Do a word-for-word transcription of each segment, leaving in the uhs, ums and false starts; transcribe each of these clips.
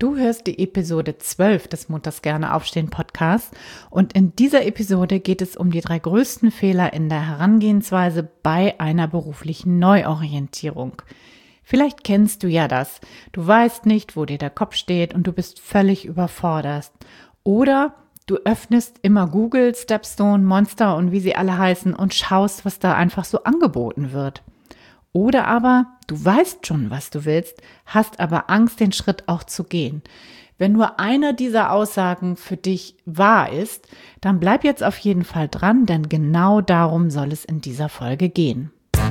Du hörst die Episode zwölf des Montags gerne aufstehen Podcasts und in dieser Episode geht es um die drei größten Fehler in der Herangehensweise bei einer beruflichen Neuorientierung. Vielleicht kennst du ja das. Du weißt nicht, wo dir der Kopf steht und du bist völlig überfordert. Oder du öffnest immer Google, Stepstone, Monster und wie sie alle heißen und schaust, was da einfach so angeboten wird. Oder aber du weißt schon, was du willst, hast aber Angst, den Schritt auch zu gehen. Wenn nur einer dieser Aussagen für dich wahr ist, dann bleib jetzt auf jeden Fall dran, denn genau darum soll es in dieser Folge gehen.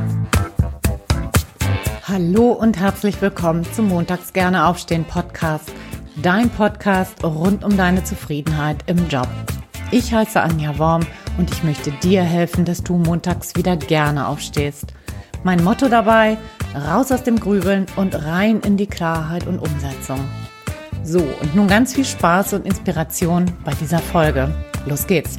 Hallo und herzlich willkommen zum Montags gerne aufstehen Podcast, dein Podcast rund um deine Zufriedenheit im Job. Ich heiße Anja Worm und ich möchte dir helfen, dass du montags wieder gerne aufstehst. Mein Motto dabei, raus aus dem Grübeln und rein in die Klarheit und Umsetzung. So, und nun ganz viel Spaß und Inspiration bei dieser Folge. Los geht's!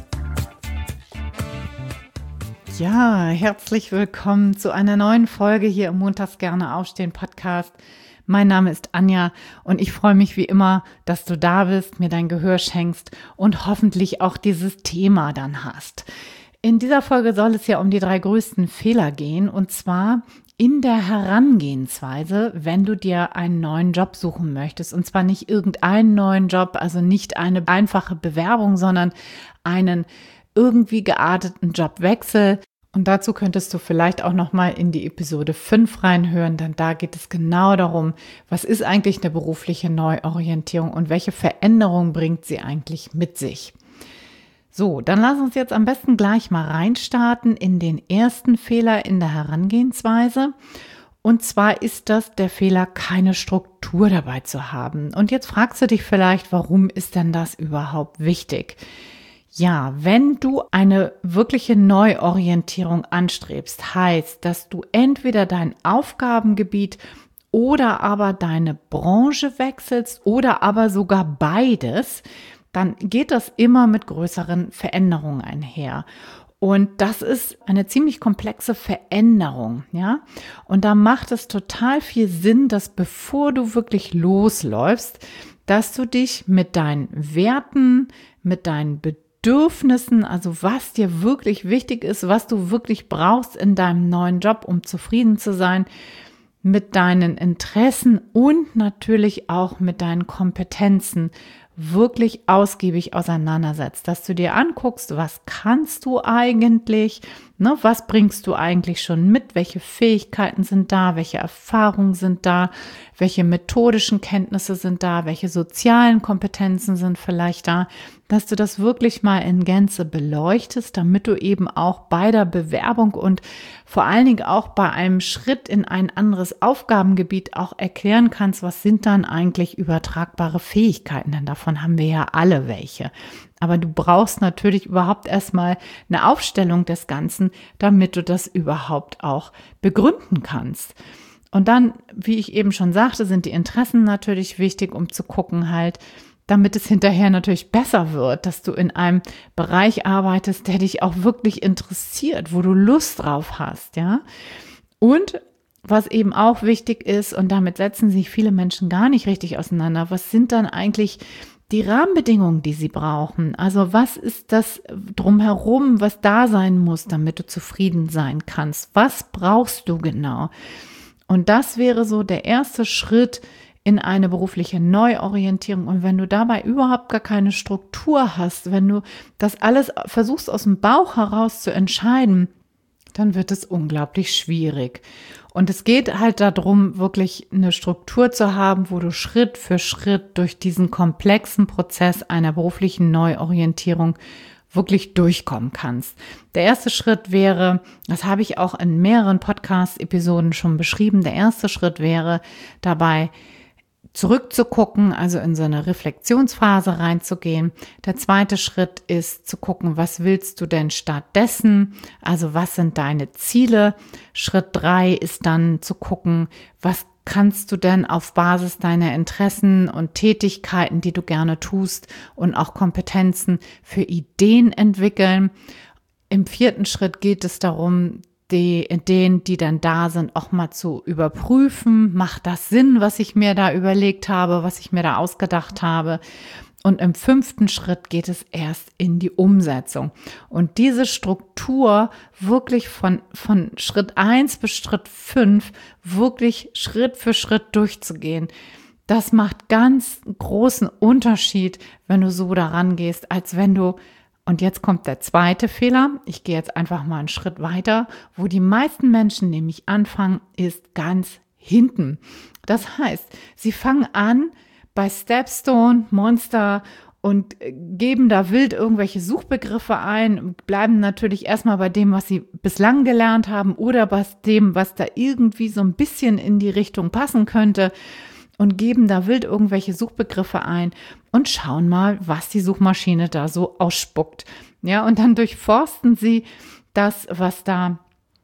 Ja, herzlich willkommen zu einer neuen Folge hier im Montags gerne aufstehen Podcast. Mein Name ist Anja und ich freue mich wie immer, dass du da bist, mir dein Gehör schenkst und hoffentlich auch dieses Thema dann hast. In dieser Folge soll es ja um die drei größten Fehler gehen und zwar in der Herangehensweise, wenn du dir einen neuen Job suchen möchtest. Und zwar nicht irgendeinen neuen Job, also nicht eine einfache Bewerbung, sondern einen irgendwie gearteten Jobwechsel. Und dazu könntest du vielleicht auch nochmal in die Episode fünf reinhören, denn da geht es genau darum, was ist eigentlich eine berufliche Neuorientierung und welche Veränderungen bringt sie eigentlich mit sich. So, dann lass uns jetzt am besten gleich mal reinstarten in den ersten Fehler in der Herangehensweise. Und zwar ist das der Fehler, keine Struktur dabei zu haben. Und jetzt fragst du dich vielleicht, warum ist denn das überhaupt wichtig? Ja, wenn du eine wirkliche Neuorientierung anstrebst, heißt, dass du entweder dein Aufgabengebiet oder aber deine Branche wechselst oder aber sogar beides, dann geht das immer mit größeren Veränderungen einher. Und das ist eine ziemlich komplexe Veränderung, ja. Und da macht es total viel Sinn, dass bevor du wirklich losläufst, dass du dich mit deinen Werten, mit deinen Bedürfnissen, also was dir wirklich wichtig ist, was du wirklich brauchst in deinem neuen Job, um zufrieden zu sein, mit deinen Interessen und natürlich auch mit deinen Kompetenzen wirklich ausgiebig auseinandersetzt, dass du dir anguckst, was kannst du eigentlich, ne, was bringst du eigentlich schon mit, welche Fähigkeiten sind da, welche Erfahrungen sind da, welche methodischen Kenntnisse sind da, welche sozialen Kompetenzen sind vielleicht da, dass du das wirklich mal in Gänze beleuchtest, damit du eben auch bei der Bewerbung und vor allen Dingen auch bei einem Schritt in ein anderes Aufgabengebiet auch erklären kannst, was sind dann eigentlich übertragbare Fähigkeiten, denn davon haben wir ja alle welche. Aber du brauchst natürlich überhaupt erstmal eine Aufstellung des Ganzen, damit du das überhaupt auch begründen kannst. Und dann, wie ich eben schon sagte, sind die Interessen natürlich wichtig, um zu gucken halt, damit es hinterher natürlich besser wird, dass du in einem Bereich arbeitest, der dich auch wirklich interessiert, wo du Lust drauf hast, ja. Und was eben auch wichtig ist, und damit setzen sich viele Menschen gar nicht richtig auseinander, was sind dann eigentlich die Rahmenbedingungen, die sie brauchen? Also was ist das drumherum, was da sein muss, damit du zufrieden sein kannst? Was brauchst du genau? Und das wäre so der erste Schritt in eine berufliche Neuorientierung. Und wenn du dabei überhaupt gar keine Struktur hast, wenn du das alles versuchst aus dem Bauch heraus zu entscheiden, dann wird es unglaublich schwierig. Und es geht halt darum, wirklich eine Struktur zu haben, wo du Schritt für Schritt durch diesen komplexen Prozess einer beruflichen Neuorientierung wirklich durchkommen kannst. Der erste Schritt wäre, das habe ich auch in mehreren Podcast-Episoden schon beschrieben, der erste Schritt wäre dabei, zurückzugucken, also in so eine Reflexionsphase reinzugehen. Der zweite Schritt ist zu gucken, was willst du denn stattdessen? Also was sind deine Ziele? Schritt drei ist dann zu gucken, was kannst du denn auf Basis deiner Interessen und Tätigkeiten, die du gerne tust und auch Kompetenzen für Ideen entwickeln. Im vierten Schritt geht es darum, die Ideen, die dann da sind, auch mal zu überprüfen. Macht das Sinn, was ich mir da überlegt habe, was ich mir da ausgedacht habe? Und im fünften Schritt geht es erst in die Umsetzung. Und diese Struktur wirklich von, von Schritt eins bis Schritt fünf wirklich Schritt für Schritt durchzugehen, das macht ganz großen Unterschied, wenn du so daran gehst, als wenn du, und jetzt kommt der zweite Fehler, ich gehe jetzt einfach mal einen Schritt weiter, wo die meisten Menschen nämlich anfangen, ist ganz hinten. Das heißt, sie fangen an, bei Stepstone, Monster und geben da wild irgendwelche Suchbegriffe ein, bleiben natürlich erstmal bei dem, was sie bislang gelernt haben oder bei dem, was da irgendwie so ein bisschen in die Richtung passen könnte und geben da wild irgendwelche Suchbegriffe ein und schauen mal, was die Suchmaschine da so ausspuckt. Ja, und dann durchforsten sie das, was da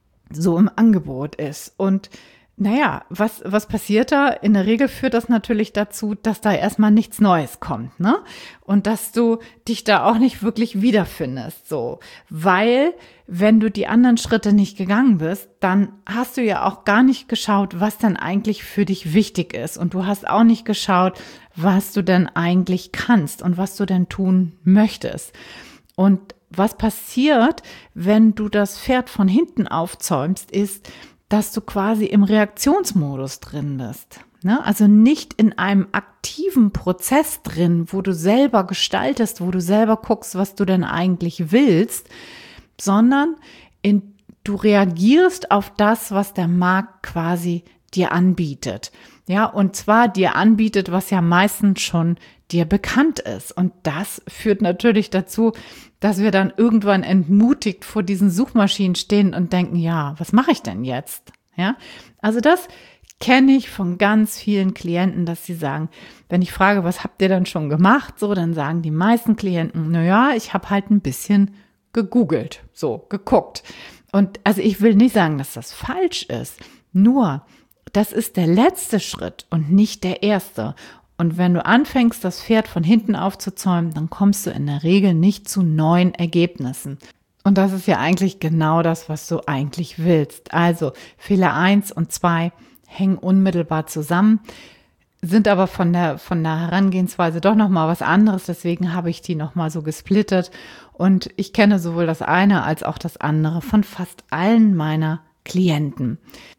so im Angebot ist. Und naja, was, was passiert da? In der Regel führt das natürlich dazu, dass da erstmal nichts Neues kommt, ne? Und dass du dich da auch nicht wirklich wiederfindest, so. Weil, wenn du die anderen Schritte nicht gegangen bist, dann hast du ja auch gar nicht geschaut, was denn eigentlich für dich wichtig ist. Und du hast auch nicht geschaut, was du denn eigentlich kannst und was du denn tun möchtest. Und was passiert, wenn du das Pferd von hinten aufzäumst, ist, dass du quasi im Reaktionsmodus drin bist. Ne? Also nicht in einem aktiven Prozess drin, wo du selber gestaltest, wo du selber guckst, was du denn eigentlich willst, sondern in, du reagierst auf das, was der Markt quasi dir anbietet. Ja, und zwar dir anbietet, was ja meistens schon dir bekannt ist. Und das führt natürlich dazu, dass wir dann irgendwann entmutigt vor diesen Suchmaschinen stehen und denken, ja, was mache ich denn jetzt? Ja, also das kenne ich von ganz vielen Klienten, dass sie sagen, wenn ich frage, was habt ihr denn schon gemacht? So, dann sagen die meisten Klienten, na ja, ich habe halt ein bisschen gegoogelt, so geguckt. Und also ich will nicht sagen, dass das falsch ist, nur das ist der letzte Schritt und nicht der erste. Und wenn du anfängst, das Pferd von hinten aufzuzäumen, dann kommst du in der Regel nicht zu neuen Ergebnissen. Und das ist ja eigentlich genau das, was du eigentlich willst. Also Fehler eins und zwei hängen unmittelbar zusammen, sind aber von der, von der Herangehensweise doch nochmal was anderes. Deswegen habe ich die nochmal so gesplittet. Und ich kenne sowohl das eine als auch das andere von fast allen meiner Klienten.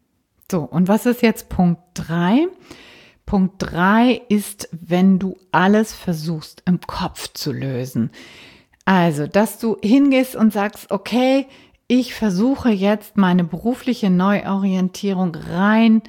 So, und was ist jetzt Punkt drei? Punkt drei ist, wenn du alles versuchst im Kopf zu lösen. Also, dass du hingehst und sagst, okay, ich versuche jetzt meine berufliche Neuorientierung rein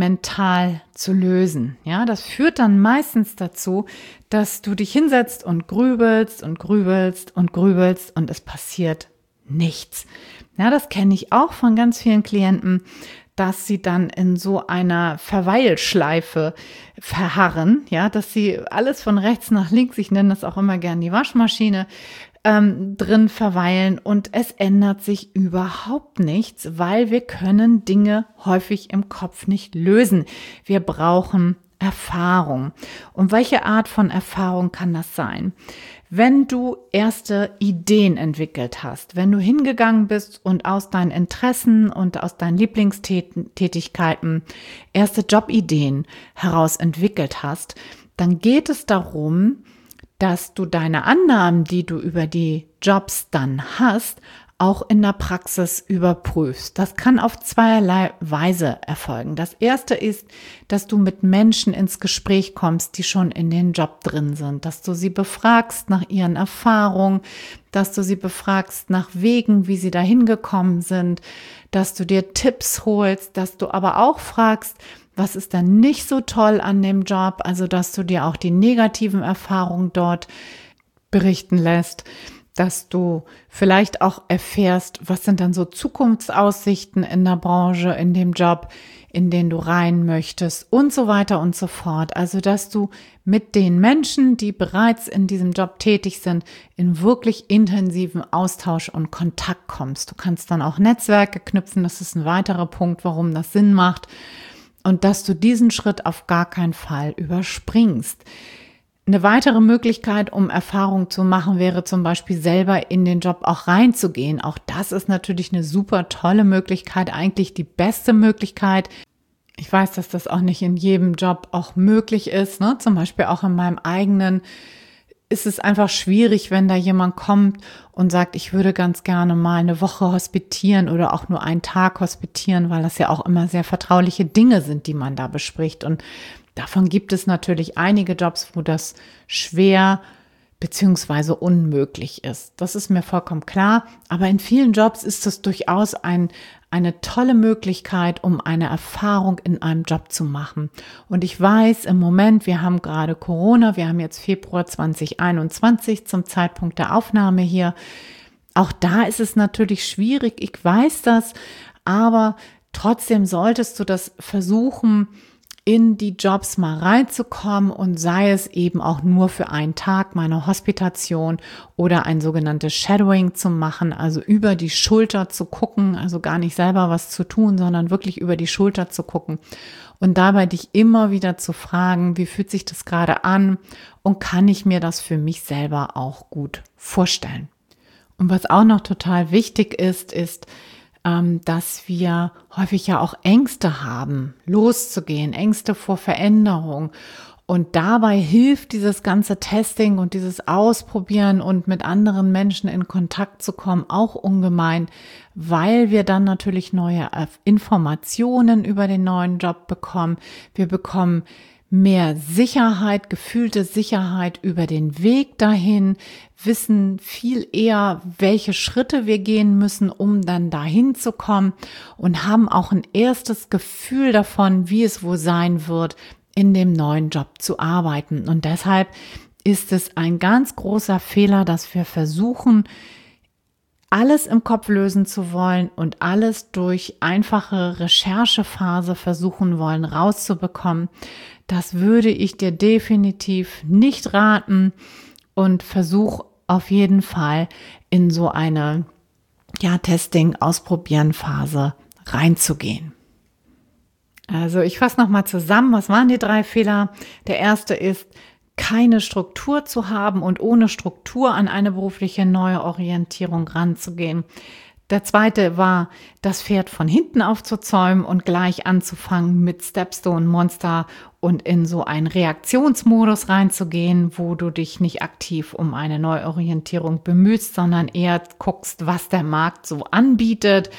mental zu lösen. Ja, das führt dann meistens dazu, dass du dich hinsetzt und grübelst und grübelst und grübelst und es passiert nichts. Ja, das kenne ich auch von ganz vielen Klienten, dass sie dann in so einer Verweilschleife verharren, ja, dass sie alles von rechts nach links, ich nenne das auch immer gern die Waschmaschine, ähm, drin verweilen und es ändert sich überhaupt nichts, weil wir können Dinge häufig im Kopf nicht lösen. Wir brauchen Erfahrung. Und welche Art von Erfahrung kann das sein? Wenn du erste Ideen entwickelt hast, wenn du hingegangen bist und aus deinen Interessen und aus deinen Lieblingstätigkeiten erste Jobideen heraus entwickelt hast, dann geht es darum, dass du deine Annahmen, die du über die Jobs dann hast, auch in der Praxis überprüfst. Das kann auf zweierlei Weise erfolgen. Das erste ist, dass du mit Menschen ins Gespräch kommst, die schon in den Job drin sind, dass du sie befragst nach ihren Erfahrungen, dass du sie befragst nach Wegen, wie sie dahin gekommen sind, dass du dir Tipps holst, dass du aber auch fragst, was ist denn nicht so toll an dem Job, also dass du dir auch die negativen Erfahrungen dort berichten lässt, dass du vielleicht auch erfährst, was sind dann so Zukunftsaussichten in der Branche, in dem Job, in den du rein möchtest und so weiter und so fort. Also, dass du mit den Menschen, die bereits in diesem Job tätig sind, in wirklich intensiven Austausch und Kontakt kommst. Du kannst dann auch Netzwerke knüpfen, das ist ein weiterer Punkt, warum das Sinn macht. Und dass du diesen Schritt auf gar keinen Fall überspringst. Eine weitere Möglichkeit, um Erfahrung zu machen, wäre zum Beispiel selber in den Job auch reinzugehen. Auch das ist natürlich eine super tolle Möglichkeit, eigentlich die beste Möglichkeit. Ich weiß, dass das auch nicht in jedem Job auch möglich ist, ne? Zum Beispiel auch in meinem eigenen ist es einfach schwierig, wenn da jemand kommt und sagt, ich würde ganz gerne mal eine Woche hospitieren oder auch nur einen Tag hospitieren, weil das ja auch immer sehr vertrauliche Dinge sind, die man da bespricht. Und davon gibt es natürlich einige Jobs, wo das schwer beziehungsweise unmöglich ist. Das ist mir vollkommen klar. Aber in vielen Jobs ist es durchaus ein, eine tolle Möglichkeit, um eine Erfahrung in einem Job zu machen. Und ich weiß im Moment, wir haben gerade Corona, wir haben jetzt Februar zwanzig einundzwanzig zum Zeitpunkt der Aufnahme hier. Auch da ist es natürlich schwierig, ich weiß das, aber trotzdem solltest du das versuchen, in die Jobs mal reinzukommen und sei es eben auch nur für einen Tag meine Hospitation oder ein sogenanntes Shadowing zu machen, also über die Schulter zu gucken, also gar nicht selber was zu tun, sondern wirklich über die Schulter zu gucken und dabei dich immer wieder zu fragen, wie fühlt sich das gerade an und kann ich mir das für mich selber auch gut vorstellen. Und was auch noch total wichtig ist, ist, dass wir häufig ja auch Ängste haben, loszugehen, Ängste vor Veränderung. Und dabei hilft dieses ganze Testing und dieses Ausprobieren und mit anderen Menschen in Kontakt zu kommen auch ungemein, weil wir dann natürlich neue Informationen über den neuen Job bekommen. Wir bekommen mehr Sicherheit, gefühlte Sicherheit über den Weg dahin, wissen viel eher, welche Schritte wir gehen müssen, um dann dahin zu kommen und haben auch ein erstes Gefühl davon, wie es wohl sein wird, in dem neuen Job zu arbeiten. Und deshalb ist es ein ganz großer Fehler, dass wir versuchen, alles im Kopf lösen zu wollen und alles durch einfache Recherchephase versuchen wollen rauszubekommen. Das würde ich dir definitiv nicht raten und versuch auf jeden Fall in so eine ja, Testing-Ausprobieren-Phase reinzugehen. Also ich fasse nochmal zusammen, was waren die drei Fehler? Der erste ist, keine Struktur zu haben und ohne Struktur an eine berufliche Neuorientierung ranzugehen. Der zweite war, das Pferd von hinten aufzuzäumen und gleich anzufangen mit Stepstone Monster und in so einen Reaktionsmodus reinzugehen, wo du dich nicht aktiv um eine Neuorientierung bemühst, sondern eher guckst, was der Markt so anbietet.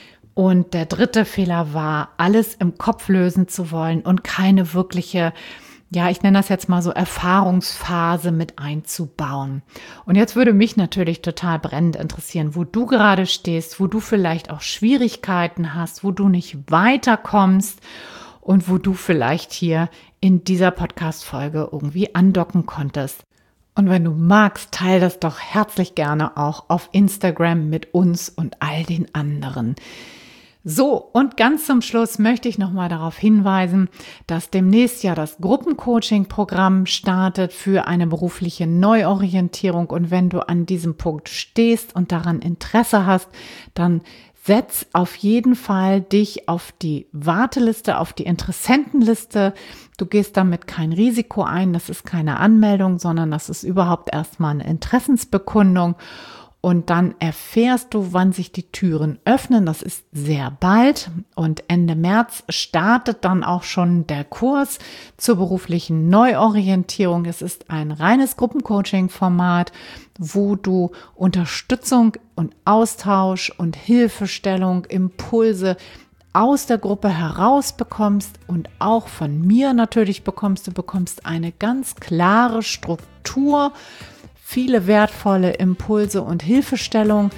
Und der dritte Fehler war, alles im Kopf lösen zu wollen und keine wirkliche, ja, ich nenne das jetzt mal so Erfahrungsphase mit einzubauen. Und jetzt würde mich natürlich total brennend interessieren, wo du gerade stehst, wo du vielleicht auch Schwierigkeiten hast, wo du nicht weiterkommst und wo du vielleicht hier in dieser Podcast-Folge irgendwie andocken konntest. Und wenn du magst, teile das doch herzlich gerne auch auf Instagram mit uns und all den anderen. So, und ganz zum Schluss möchte ich nochmal darauf hinweisen, dass demnächst ja das Gruppencoaching-Programm startet für eine berufliche Neuorientierung. Und wenn du an diesem Punkt stehst und daran Interesse hast, dann setz auf jeden Fall dich auf die Warteliste, auf die Interessentenliste. Du gehst damit kein Risiko ein, das ist keine Anmeldung, sondern das ist überhaupt erstmal eine Interessensbekundung. Und dann erfährst du, wann sich die Türen öffnen. Das ist sehr bald. Und Ende März startet dann auch schon der Kurs zur beruflichen Neuorientierung. Es ist ein reines Gruppencoaching-Format, wo du Unterstützung und Austausch und Hilfestellung, Impulse aus der Gruppe heraus bekommst und auch von mir natürlich bekommst. Du bekommst eine ganz klare Struktur, viele wertvolle Impulse und Hilfestellung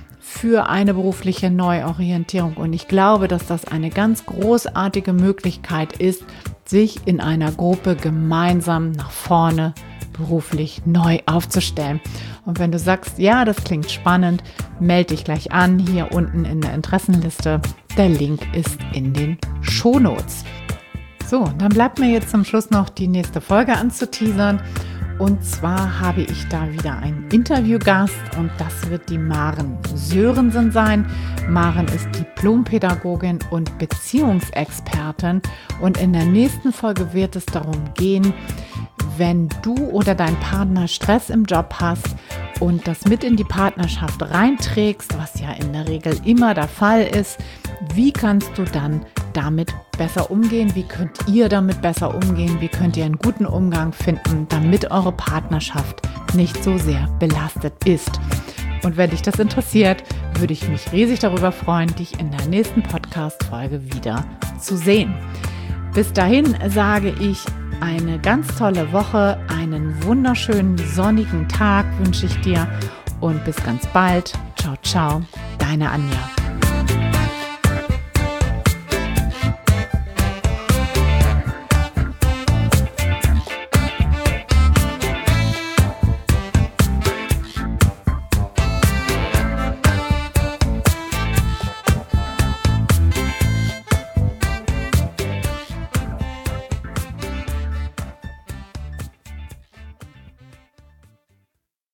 für eine berufliche Neuorientierung. Und ich glaube, dass das eine ganz großartige Möglichkeit ist, sich in einer Gruppe gemeinsam nach vorne beruflich neu aufzustellen. Und wenn du sagst, ja, das klingt spannend, melde dich gleich an, hier unten in der Interessenliste. Der Link ist in den Shownotes. So, dann bleibt mir jetzt zum Schluss noch die nächste Folge anzuteasern. Und zwar habe ich da wieder einen Interviewgast und das wird die Maren Sörensen sein. Maren ist Diplompädagogin und Beziehungsexpertin und in der nächsten Folge wird es darum gehen, wenn du oder dein Partner Stress im Job hast und das mit in die Partnerschaft reinträgst, was ja in der Regel immer der Fall ist, wie kannst du dann damit besser umgehen? Wie könnt ihr damit besser umgehen? Wie könnt ihr einen guten Umgang finden, damit eure Partnerschaft nicht so sehr belastet ist? Und wenn dich das interessiert, würde ich mich riesig darüber freuen, dich in der nächsten Podcast-Folge wieder zu sehen. Bis dahin sage ich eine ganz tolle Woche, einen wunderschönen sonnigen Tag wünsche ich dir und bis ganz bald. Ciao, ciao, deine Anja.